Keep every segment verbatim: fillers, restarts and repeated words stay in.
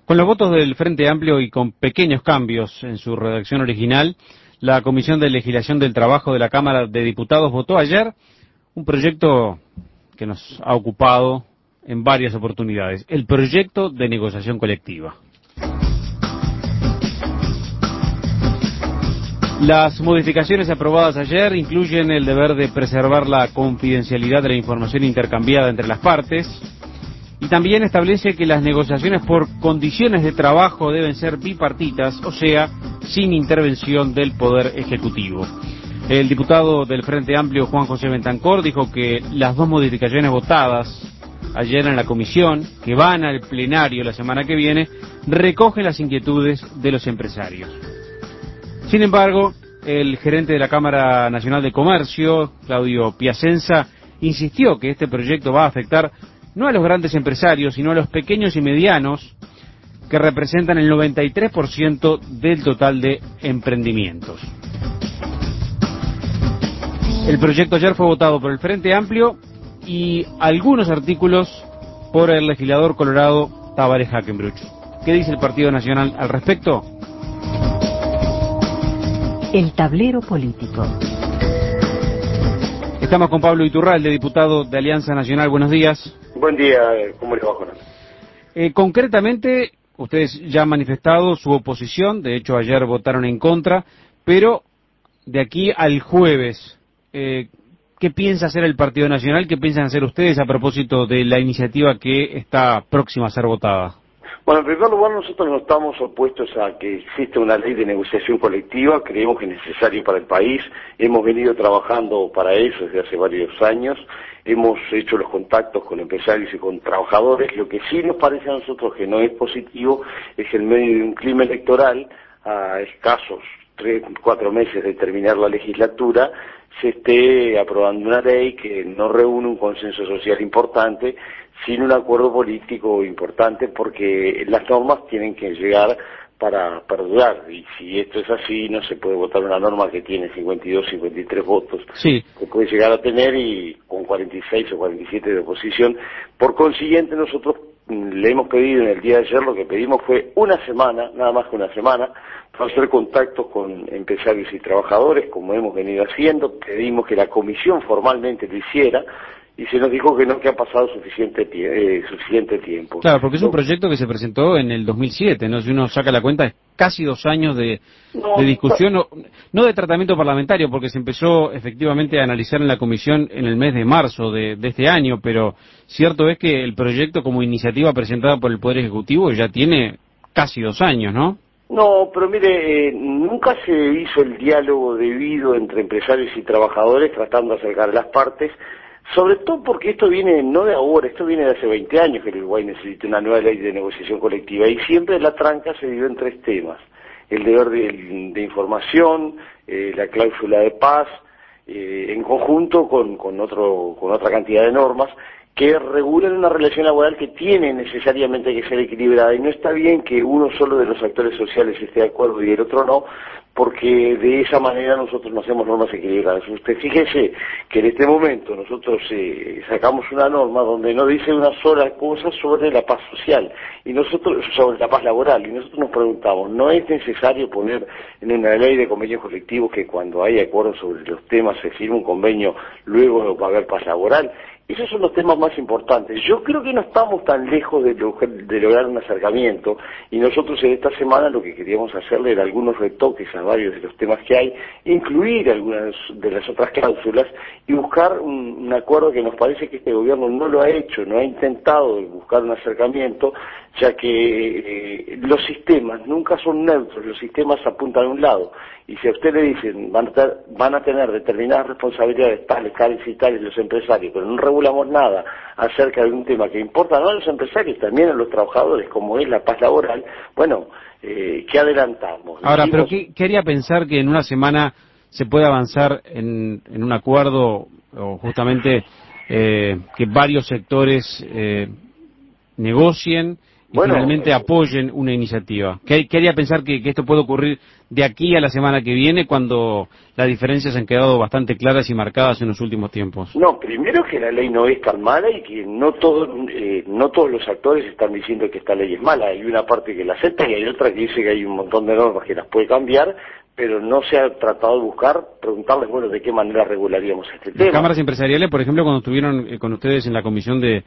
Con los votos del Frente Amplio y con pequeños cambios en su redacción original, la Comisión de Legislación del Trabajo de la Cámara de Diputados votó ayer un proyecto que nos ha ocupado en varias oportunidades, el proyecto de negociación colectiva. Las modificaciones aprobadas ayer incluyen el deber de preservar la confidencialidad de la información intercambiada entre las partes y también establece que las negociaciones por condiciones de trabajo deben ser bipartitas, o sea, sin intervención del Poder Ejecutivo. El diputado del Frente Amplio, Juan José Bentancor, dijo que las dos modificaciones votadas ayer en la comisión, que van al plenario la semana que viene, recogen las inquietudes de los empresarios. Sin embargo, el gerente de la Cámara Nacional de Comercio, Claudio Piacenza, insistió que este proyecto va a afectar no a los grandes empresarios, sino a los pequeños y medianos, que representan el noventa y tres por ciento del total de emprendimientos. El proyecto ayer fue votado por el Frente Amplio y algunos artículos por el legislador colorado Tabaré Hackenbruch. ¿Qué dice el Partido Nacional al respecto? El tablero político. Estamos con Pablo Iturralde, diputado de Alianza Nacional. Buenos días. Buen día, ¿cómo le va, Juan? Eh, concretamente, ustedes ya han manifestado su oposición, de hecho ayer votaron en contra, pero de aquí al jueves, eh, ¿qué piensa hacer el Partido Nacional? ¿Qué piensan hacer ustedes a propósito de la iniciativa que está próxima a ser votada? Bueno, en primer lugar, nosotros no estamos opuestos a que exista una ley de negociación colectiva, creemos que es necesario para el país, hemos venido trabajando para eso desde hace varios años, hemos hecho los contactos con empresarios y con trabajadores. Lo que sí nos parece a nosotros que no es positivo es que en medio de un clima electoral, a escasos tres, cuatro meses de terminar la legislatura, se esté aprobando una ley que no reúne un consenso social importante, sin un acuerdo político importante, porque las normas tienen que llegar para perdurar, y si esto es así, no se puede votar una norma que tiene cincuenta y dos, cincuenta y tres votos, sí, que puede llegar a tener, y con cuarenta y seis o cuarenta y siete de oposición. Por consiguiente, nosotros le hemos pedido en el día de ayer, lo que pedimos fue una semana, nada más que una semana, para hacer contactos con empresarios y trabajadores, como hemos venido haciendo. Pedimos que la comisión formalmente lo hiciera, y se nos dijo que no, que ha pasado suficiente, eh, suficiente tiempo. Claro, porque es un proyecto que se presentó en el dos mil siete, ¿no? Si uno saca la cuenta, es casi dos años de, no, de discusión, no, no de tratamiento parlamentario, porque se empezó efectivamente a analizar en la comisión en el mes de marzo de, de este año, pero cierto es que el proyecto como iniciativa presentada por el Poder Ejecutivo ya tiene casi dos años, ¿no? No, pero mire, eh, nunca se hizo el diálogo debido entre empresarios y trabajadores tratando de acercar a las partes, sobre todo porque esto viene no de ahora, esto viene de hace veinte años que el Uruguay necesita una nueva ley de negociación colectiva, y siempre la tranca se dio en tres temas: el deber de, de información, eh, la cláusula de paz, eh, en conjunto con, con, otro, con otra cantidad de normas que regulan una relación laboral que tiene necesariamente que ser equilibrada, y no está bien que uno solo de los actores sociales esté de acuerdo y el otro no, porque de esa manera nosotros no hacemos normas equilibradas. Usted fíjese que en este momento nosotros eh, sacamos una norma donde no dice una sola cosa sobre la paz social, y nosotros sobre la paz laboral, y nosotros nos preguntamos, ¿no es necesario poner en una ley de convenios colectivos que cuando hay acuerdos sobre los temas se firma un convenio, luego va a haber paz laboral? Esos son los temas más importantes. Yo creo que no estamos tan lejos de, lo, de lograr un acercamiento, y nosotros en esta semana lo que queríamos hacerle era algunos retoques a varios de los temas que hay, incluir algunas de las otras cláusulas y buscar un, un acuerdo que nos parece que este gobierno no lo ha hecho, no ha intentado buscar un acercamiento, ya que eh, los sistemas nunca son neutros, los sistemas apuntan a un lado, y si a usted le dicen van a, ter, van a tener determinadas responsabilidades tales, tales y tales los empresarios, pero no regulamos nada acerca de un tema que importa no a los empresarios, también a los trabajadores, como es la paz laboral, bueno, eh, ¿qué adelantamos? Ahora, Dijimos... pero ¿qué, qué haría pensar que en una semana se puede avanzar en, en un acuerdo, o justamente eh, que varios sectores eh, negocien y bueno, finalmente apoyen una iniciativa. ¿Qué, qué haría pensar que, que esto puede ocurrir de aquí a la semana que viene, cuando las diferencias han quedado bastante claras y marcadas en los últimos tiempos? No, primero que la ley no es tan mala y que no todos eh, no todos los actores están diciendo que esta ley es mala. Hay una parte que la acepta y hay otra que dice que hay un montón de normas que las puede cambiar, pero no se ha tratado de buscar, preguntarles, bueno, de qué manera regularíamos este Las tema. cámaras empresariales, por ejemplo, cuando estuvieron eh, con ustedes en la comisión de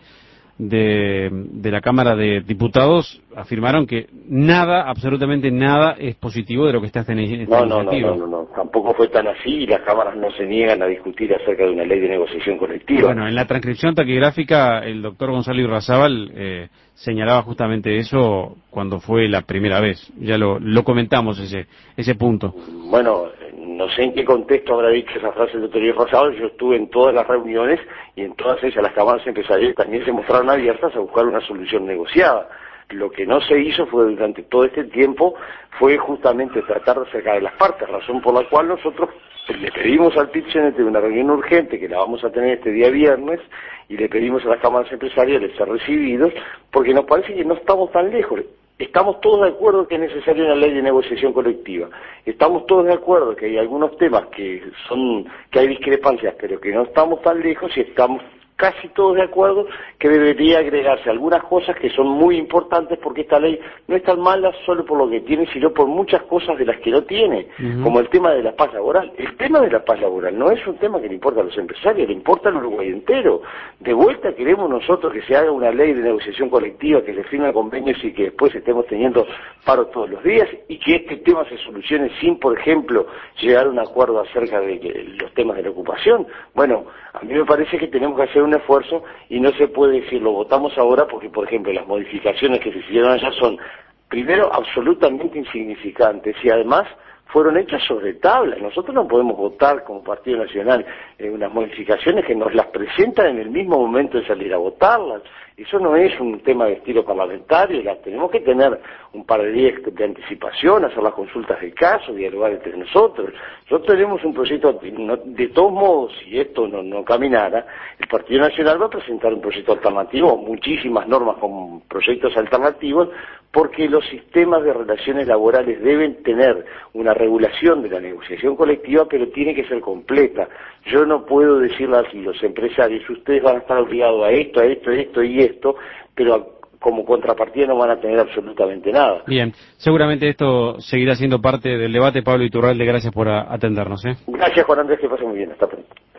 de, de la Cámara de Diputados, afirmaron que nada, absolutamente nada, es positivo de lo que está en esta No, no, no, iniciativa. no, no, no, tampoco fue tan así y las cámaras no se niegan a discutir acerca de una ley de negociación colectiva. Bueno, en la transcripción taquigráfica el doctor Gonzalo Irrazábal eh, señalaba justamente eso cuando fue la primera vez. Ya lo, lo comentamos ese ese punto. Bueno, no sé en qué contexto habrá dicho esa frase el doctor Irrazábal. Yo estuve en todas las reuniones y en todas ellas las cámaras empresariales también se mostraron abiertas a buscar una solución negociada. Lo que no se hizo fue durante todo este tiempo fue justamente tratar de acercar a las partes, razón por la cual nosotros le pedimos al P I T C N T una reunión urgente que la vamos a tener este día viernes y le pedimos a las cámaras empresariales ser recibidos porque nos parece que no estamos tan lejos. Estamos todos de acuerdo que es necesaria una ley de negociación colectiva. Estamos todos de acuerdo que hay algunos temas que son que hay discrepancias, pero que no estamos tan lejos y estamos casi todos de acuerdo que debería agregarse algunas cosas que son muy importantes porque esta ley no es tan mala solo por lo que tiene, sino por muchas cosas de las que no tiene, uh-huh. como el tema de la paz laboral. El tema de la paz laboral no es un tema que le importa a los empresarios, le importa al Uruguay entero. De vuelta queremos nosotros que se haga una ley de negociación colectiva, que se firmen convenios y que después estemos teniendo paro todos los días y que este tema se solucione sin, por ejemplo, llegar a un acuerdo acerca de los temas de la ocupación. Bueno, a mí me parece que tenemos que hacer un esfuerzo y no se puede decir lo votamos ahora porque, por ejemplo, las modificaciones que se hicieron allá son, primero, absolutamente insignificantes y además fueron hechas sobre tablas. Nosotros no podemos votar como Partido Nacional en unas modificaciones que nos las presentan en el mismo momento de salir a votarlas. Eso no es un tema de estilo parlamentario, las tenemos que tener un par de días de anticipación, hacer las consultas del caso, dialogar entre nosotros. Nosotros tenemos un proyecto, de todos modos, si esto no, no caminara, el Partido Nacional va a presentar un proyecto alternativo, muchísimas normas con proyectos alternativos, porque los sistemas de relaciones laborales deben tener una regulación de la negociación colectiva, pero tiene que ser completa. Yo no puedo decirle a los empresarios, ustedes van a estar obligados a esto, a esto, a esto y esto, pero como contrapartida no van a tener absolutamente nada. Bien, seguramente esto seguirá siendo parte del debate. Pablo Iturralde, gracias por atendernos. ¿eh? Gracias, Juan Andrés, que pase muy bien. Hasta pronto.